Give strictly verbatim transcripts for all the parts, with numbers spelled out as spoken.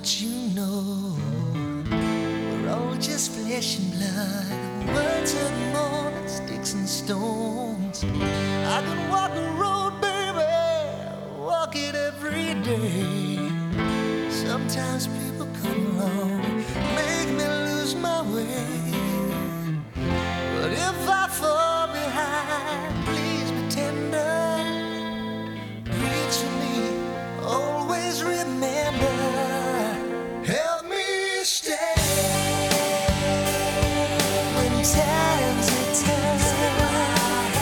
don't you know we're all just flesh and blood? Words are more than sticks and stones. I can walk the road, baby, walk it every day. Sometimes people come along, make me lose my way. But if I fall behind, please be tender. Reach for me, always remember. Help me stay when times are tough.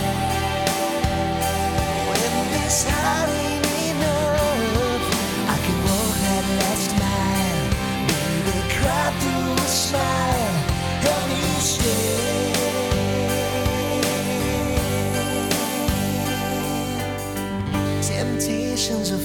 When this heart ain't enough, I can walk that last mile, baby, cry through a smile. Help me stay. Temptations of